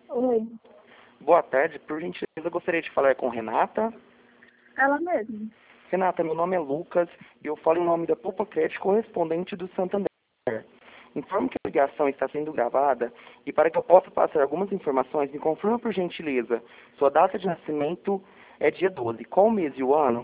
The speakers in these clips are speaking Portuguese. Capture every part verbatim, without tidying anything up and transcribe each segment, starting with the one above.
Oi, Boa tarde, por gentileza, eu gostaria de falar com Renata. ela mesma. Renata, meu nome é Lucas e eu falo em nome da Poupa Crédito correspondente do Santander. Informo que a ligação está sendo gravada e para que eu possa passar algumas informações, me confirma por gentileza. Sua data de nascimento é dia doze. Qual o mês e o ano?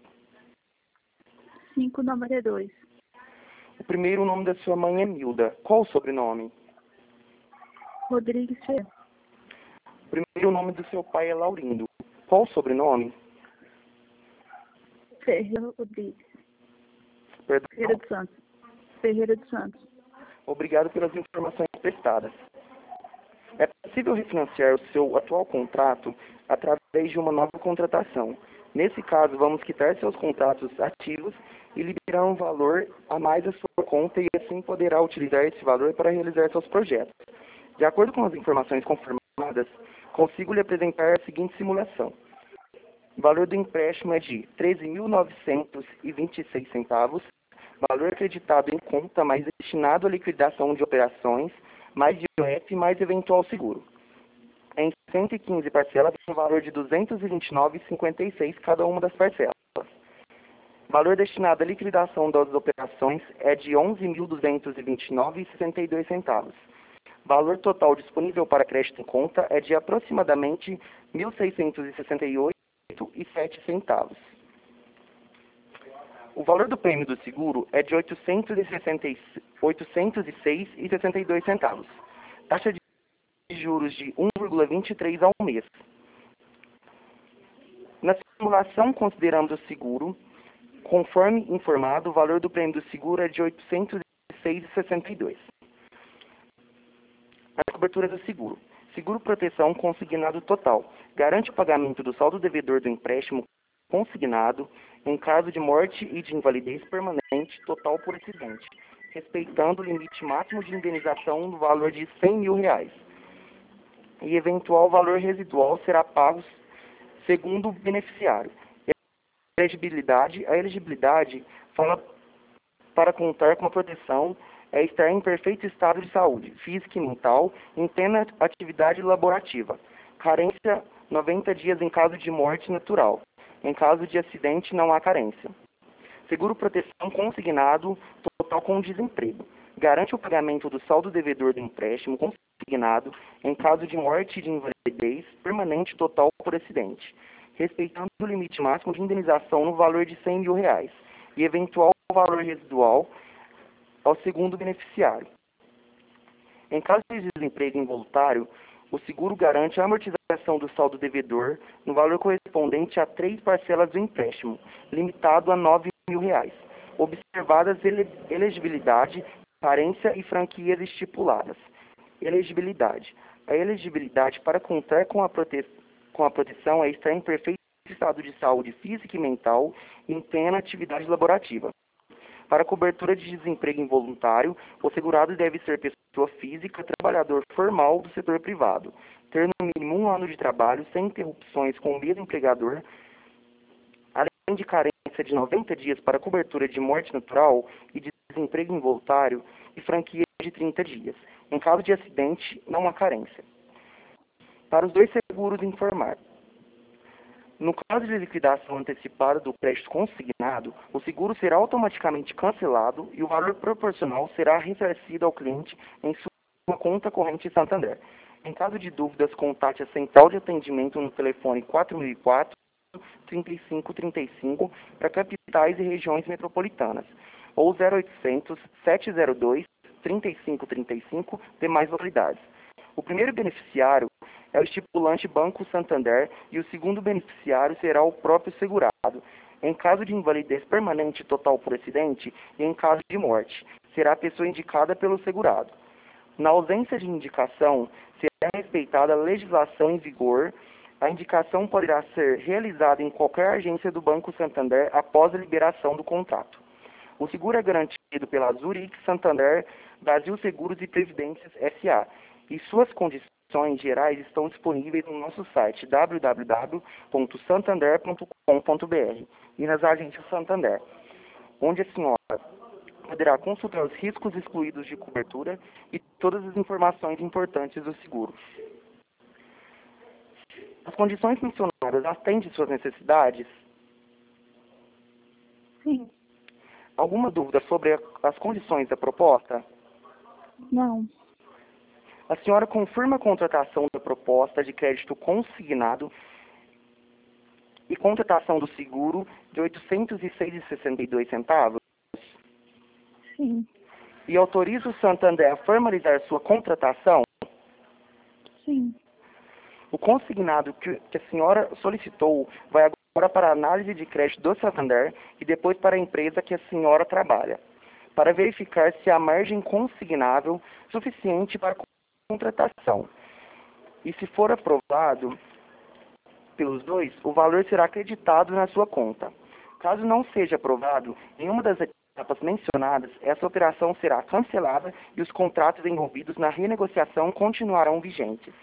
cinco número dois. O primeiro nome da sua mãe é Milda. Qual o sobrenome? Rodrigues Ferreira. O primeiro nome do seu pai é Laurindo. Qual o sobrenome? Ferreira Rodrigues. Perdão. Ferreira dos Santos. Ferreira dos Santos. Obrigado pelas informações prestadas. É possível refinanciar o seu atual contrato através de uma nova contratação. Nesse caso, vamos quitar seus contratos ativos e liberar um valor a mais à sua conta e assim poderá utilizar esse valor para realizar seus projetos. De acordo com as informações confirmadas, consigo lhe apresentar a seguinte simulação. O valor do empréstimo é de treze mil novecentos e vinte e seis centavos, valor acreditado em conta mais destinado à liquidação de operações, mais I O F mais eventual seguro. Em cento e quinze parcelas, no valor de duzentos e vinte e nove reais e cinquenta e seis centavos cada uma das parcelas. Valor destinado à liquidação das operações é de onze mil duzentos e vinte e nove reais e sessenta e dois centavos. Valor total disponível para crédito em conta é de aproximadamente mil seiscentos e sessenta e oito reais e sete centavos. O valor do prêmio do seguro é de oitocentos e seis reais e sessenta e dois centavos. Taxa de juros de um vírgula vinte e três ao mês. Na simulação, consideramos o seguro, conforme informado, o valor do prêmio do seguro é de oitocentos e seis reais e sessenta e dois centavos. A cobertura do seguro. Seguro proteção consignado total. Garante o pagamento do saldo devedor do empréstimo consignado em caso de morte e de invalidez permanente total por acidente, respeitando o limite máximo de indenização no valor de cem mil reais. E eventual valor residual será pago segundo o beneficiário. A elegibilidade, a elegibilidade fala para contar com a proteção é estar em perfeito estado de saúde, física e mental, em plena atividade laborativa. Carência, noventa dias em caso de morte natural. Em caso de acidente, não há carência. Seguro proteção consignado total com desemprego. Garante o pagamento do saldo devedor do empréstimo consignado em caso de morte e de invalidez permanente total por acidente, respeitando o limite máximo de indenização no valor de cem mil reais e eventual valor residual ao segundo beneficiário. Em caso de desemprego involuntário, o seguro garante a amortização do saldo devedor no valor correspondente a três parcelas do empréstimo, limitado a nove mil reais, observadas ele elegibilidade, carência e franquias estipuladas. Elegibilidade. A elegibilidade para contar com a, prote com a proteção é estar em perfeito estado de saúde física e mental e em plena atividade laborativa. Para cobertura de desemprego involuntário, o segurado deve ser pessoa física, trabalhador formal do setor privado, ter no mínimo um ano de trabalho sem interrupções com o mesmo empregador, além de carência de noventa dias para cobertura de morte natural e de desemprego involuntário e franquia de trinta dias. Em caso de acidente, não há carência. Para os dois seguros informar. No caso de liquidação antecipada do crédito consignado, o seguro será automaticamente cancelado e o valor proporcional será ressarcido ao cliente em sua conta corrente Santander. Em caso de dúvidas, contate a Central de Atendimento no telefone quatro mil e quatro, trinta e cinco trinta e cinco para capitais e regiões metropolitanas, ou zero oitocentos, sete zero dois, trinta e cinco trinta e cinco demais localidades. O primeiro beneficiário é o estipulante Banco Santander e o segundo beneficiário será o próprio segurado. Em caso de invalidez permanente total por acidente e em caso de morte, será a pessoa indicada pelo segurado. Na ausência de indicação, será respeitada a legislação em vigor. A indicação poderá ser realizada em qualquer agência do Banco Santander após a liberação do contrato. O seguro é garantido pela Zurich Santander Brasil Seguros e Previdências S A e suas condições gerais estão disponíveis no nosso site w w w ponto santander ponto com ponto b r e nas agências Santander, onde a senhora poderá consultar os riscos excluídos de cobertura e todas as informações importantes do seguro. As condições mencionadas atendem suas necessidades? Sim. Alguma dúvida sobre a, as condições da proposta? Não. A senhora confirma a contratação da proposta de crédito consignado e contratação do seguro de oitocentos e seis reais e sessenta e dois centavos? Sim. E autoriza o Santander a formalizar sua contratação? Sim. O consignado que, que a senhora solicitou vai agora para a análise de crédito do Santander e depois para a empresa que a senhora trabalha, para verificar se há margem consignável suficiente para a contratação. E se for aprovado pelos dois, o valor será acreditado na sua conta. Caso não seja aprovado nenhuma das etapas mencionadas, essa operação será cancelada e os contratos envolvidos na renegociação continuarão vigentes.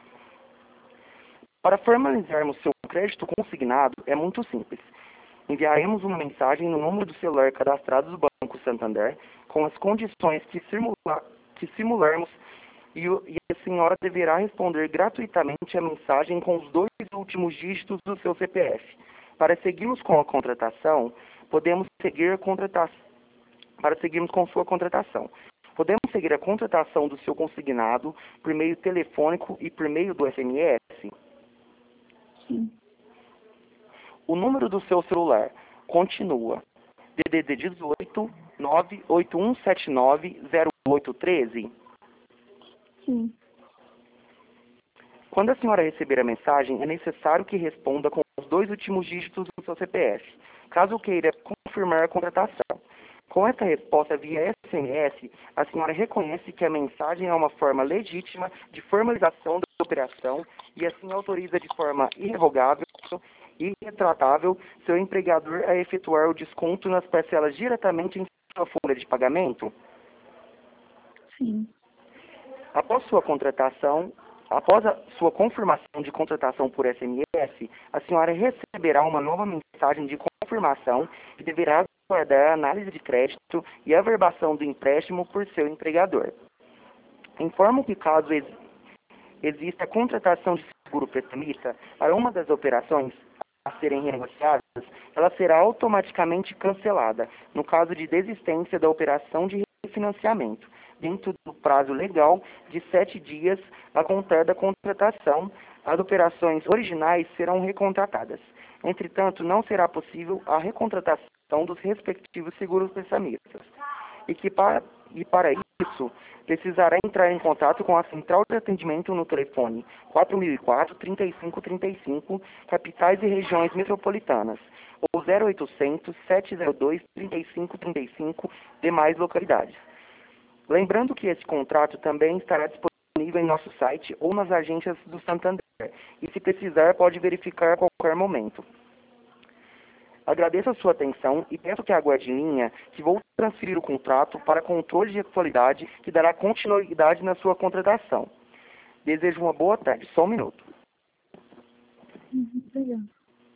Para formalizarmos seu crédito consignado, é muito simples. Enviaremos uma mensagem no número do celular cadastrado do Banco Santander com as condições que, simula, que simularmos e, o, e a senhora deverá responder gratuitamente a mensagem com os dois últimos dígitos do seu C P F. Para seguirmos com a contratação, podemos seguir a contratação. Para seguirmos com sua contratação. Podemos seguir a contratação do seu consignado por meio telefônico e por meio do S M S? Sim. O número do seu celular continua D D D dezoito, nove oito um sete nove, zero oito um três? Sim. Quando a senhora receber a mensagem, é necessário que responda com os dois últimos dígitos do seu C P F, caso queira confirmar a contratação. Com essa resposta via S M S, a senhora reconhece que a mensagem é uma forma legítima de formalização da operação e assim autoriza de forma irrevogável e irretratável seu empregador a efetuar o desconto nas parcelas diretamente em sua folha de pagamento? Sim. Após sua contratação, após a sua confirmação de contratação por S M S, a senhora receberá uma nova mensagem de confirmação e deverá aguardar a análise de crédito e a averbação do empréstimo por seu empregador. Informo que caso ex exista a contratação de seguro prestamista para uma das operações a serem renegociadas, ela será automaticamente cancelada, no caso de desistência da operação de refinanciamento, dentro do prazo legal de sete dias a contar da contratação. As operações originais serão recontratadas. Entretanto, não será possível a recontratação dos respectivos seguros prestamistas, e que para, e para isso precisará entrar em contato com a central de atendimento no telefone quatro mil e quatro, trinta e cinco trinta e cinco, capitais e regiões metropolitanas, ou zero oitocentos, sete zero dois, trinta e cinco trinta e cinco, demais localidades. Lembrando que esse contrato também estará disponível em nosso site ou nas agências do Santander, e se precisar pode verificar a qualquer momento. Agradeço a sua atenção e peço que aguarde em linha que vou transferir o contrato para controle de qualidade que dará continuidade na sua contratação. Desejo uma boa tarde. Só um minuto. Uhum. Obrigada.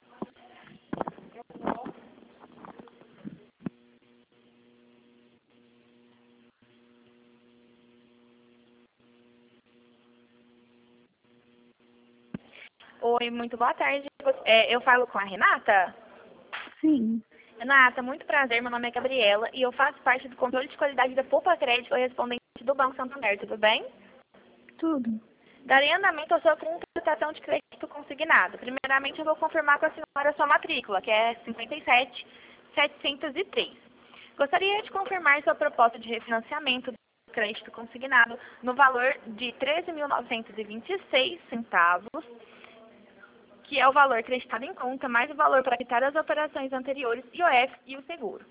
Oi, muito boa tarde. É, eu falo com a Renata? Sim. Renata, muito prazer. Meu nome é Gabriela e eu faço parte do controle de qualidade da Poupa Crédito correspondente do Banco Santander. Tudo bem? Tudo. Darei andamento à sua contratação de crédito consignado. Primeiramente, eu vou confirmar com a senhora a sua matrícula, que é cinquenta e sete setecentos e três. Gostaria de confirmar sua proposta de refinanciamento do crédito consignado no valor de treze mil novecentos e vinte e seis centavos, que é o valor acreditado em conta, mais o valor para quitar as operações anteriores, I O F e o seguro.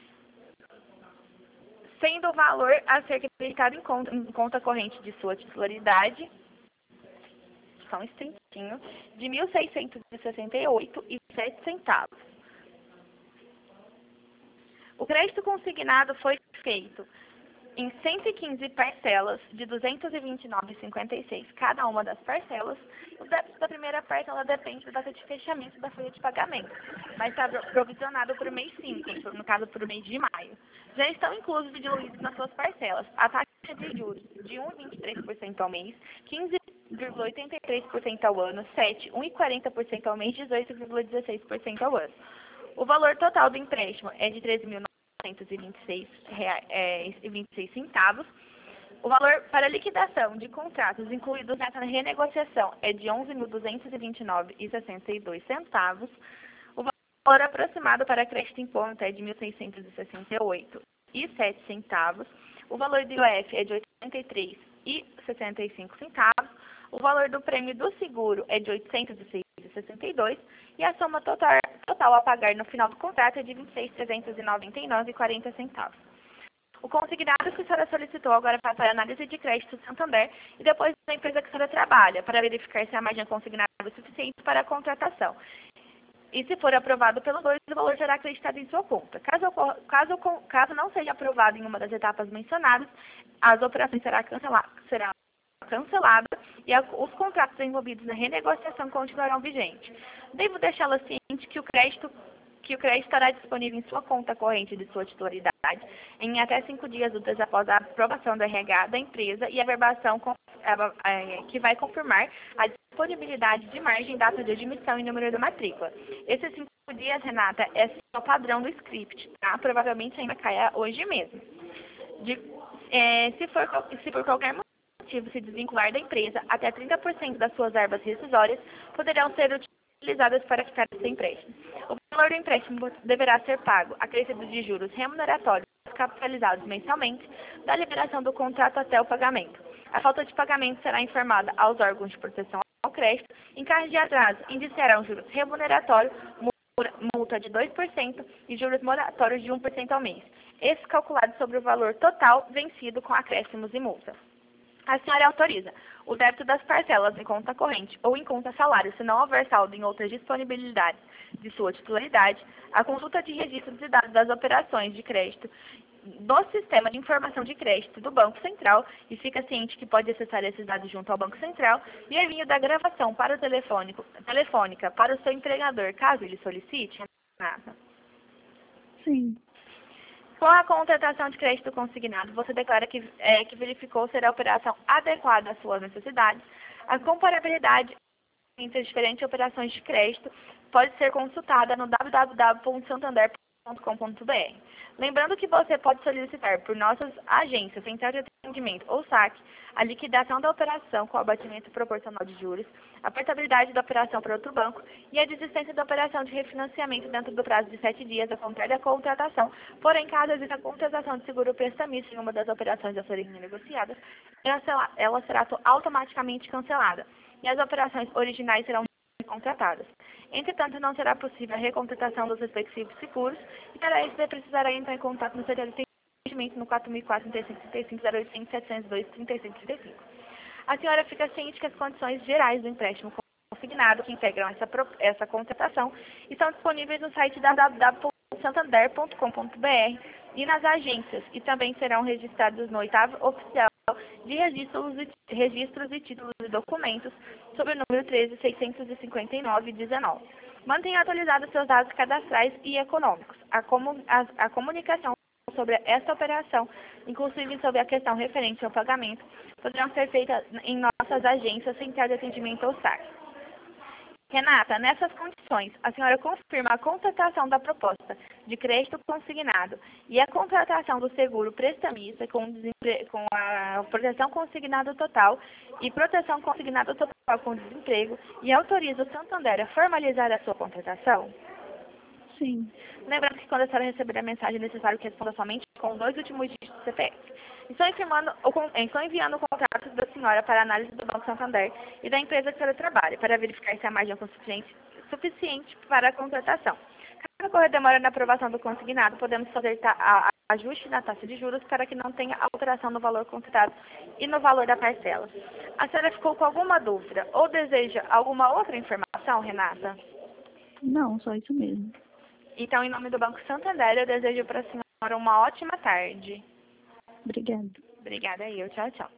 Sendo o valor a ser acreditado em conta, em conta corrente de sua titularidade, só um instantinho, de mil seiscentos e sessenta e oito reais e sete centavos. O crédito consignado foi feito em cento e quinze parcelas de duzentos e vinte e nove reais e cinquenta e seis centavos cada uma das parcelas. O débito da primeira parcela depende da data de fechamento da folha de pagamento, mas está provisionado para o mês cinco, no caso para o mês de maio. Já estão inclusos e diluídos nas suas parcelas a taxa de juros de um vírgula vinte e três por cento ao mês, quinze vírgula oitenta e três por cento ao ano, sete, um vírgula quarenta por cento ao mês, dezoito vírgula dezesseis por cento ao ano. O valor total do empréstimo é de treze mil novecentos e vinte e seis reais e vinte e seis centavos. O valor para liquidação de contratos incluídos nessa renegociação é de onze mil duzentos e vinte e nove reais e sessenta e dois centavos. O valor aproximado para crédito em conta é de mil seiscentos e sessenta e oito reais e sete centavos. O valor do I O F é de oitenta e três reais e sessenta e cinco centavos. O valor do prêmio do seguro é de oitocentos e seis reais e sessenta e dois centavos. E a soma total, total a pagar no final do contrato é de vinte e seis mil trezentos e noventa e nove reais e quarenta centavos. O consignado que a senhora solicitou agora vai para a análise de crédito do Santander e depois da empresa que a senhora trabalha, para verificar se a margem consignada é suficiente para a contratação. E se for aprovado pelo dois, o valor será acreditado em sua conta. Caso, caso, caso não seja aprovado em uma das etapas mencionadas, as operações serão canceladas será cancelada e a, os contratos envolvidos na renegociação continuarão vigentes. Devo deixá-la ciente que o crédito que o crédito estará disponível em sua conta corrente de sua titularidade em até cinco dias úteis após a aprovação do R H da empresa e a verbação com, é, que vai confirmar a disponibilidade de margem, data de admissão e número da matrícula. Esses cinco dias, Renata, é o padrão do script, tá? Provavelmente ainda caia hoje mesmo. De, é, se, for, se por qualquer motivo se desvincular da empresa, até trinta por cento das suas verbas rescisórias poderão ser utilizadas para quitar esse empréstimo. O valor do empréstimo deverá ser pago, acrescido de juros remuneratórios capitalizados mensalmente, da liberação do contrato até o pagamento. A falta de pagamento será informada aos órgãos de proteção ao crédito. Em caso de atraso, indiciarão juros remuneratórios, multa de dois por cento e juros moratórios de um por cento ao mês. Esse calculado sobre o valor total vencido com acréscimos e multa. A senhora autoriza o débito das parcelas em conta corrente ou em conta salário, se não houver saldo em outras disponibilidades de sua titularidade, a consulta de registros e dados das operações de crédito do Sistema de Informação de Crédito do Banco Central e fica ciente que pode acessar esses dados junto ao Banco Central e envio da gravação para o telefônico, telefônica para o seu empregador, caso ele solicite, Renata. Sim. Com a contratação de crédito consignado, você declara que, é, que verificou ser a operação adequada às suas necessidades. A comparabilidade entre as diferentes operações de crédito pode ser consultada no w w w ponto santander ponto com ponto b r. Lembrando que você pode solicitar por nossas agências, central de atendimento ou saque, a liquidação da operação com abatimento proporcional de juros, a portabilidade da operação para outro banco e a desistência da operação de refinanciamento dentro do prazo de sete dias a contar da contratação. Porém, caso exista a contratação de seguro prestamista em uma das operações a serem renegociadas, ela será automaticamente cancelada e as operações originais serão contratadas. Entretanto, não será possível a recontratação dos respectivos seguros e para isso você precisará entrar em contato no setor de atendimento no quatro mil e quatro, trinta e cinco, trinta e cinco, zero oitocentos, setecentos e dois, trinta e cinco, trinta e cinco. A senhora fica ciente que as condições gerais do empréstimo consignado que integram essa, essa contratação estão disponíveis no site w w w ponto santander ponto com ponto b r e nas agências e também serão registrados no oitavo oficial de registros e, registros e títulos e documentos sob o número treze mil seiscentos e cinquenta e nove barra dezenove. Mantenha atualizados seus dados cadastrais e econômicos. A, comu a, a comunicação sobre esta operação, inclusive sobre a questão referente ao pagamento, poderão ser feitas em nossas agências, central de atendimento ou saque. Renata, nessas condições, a senhora confirma a contratação da proposta de crédito consignado e a contratação do seguro prestamista com, com a proteção consignada total e proteção consignada total com desemprego e autoriza o Santander a formalizar a sua contratação? Sim. Lembrando que quando a senhora receber a mensagem, é necessário que responda somente com os dois últimos dígitos do C P F. Estou, informando, estou enviando o contrato da senhora para análise do Banco Santander e da empresa que a senhora trabalha, para verificar se a margem é suficiente, suficiente para a contratação. Caso ocorra demora na aprovação do consignado, podemos fazer a, a ajuste na taxa de juros para que não tenha alteração no valor contratado e no valor da parcela. A senhora ficou com alguma dúvida ou deseja alguma outra informação, Renata? Não, só isso mesmo. Então, em nome do Banco Santander, eu desejo para a senhora uma ótima tarde. Obrigada. Obrigada, eu. Tchau, tchau.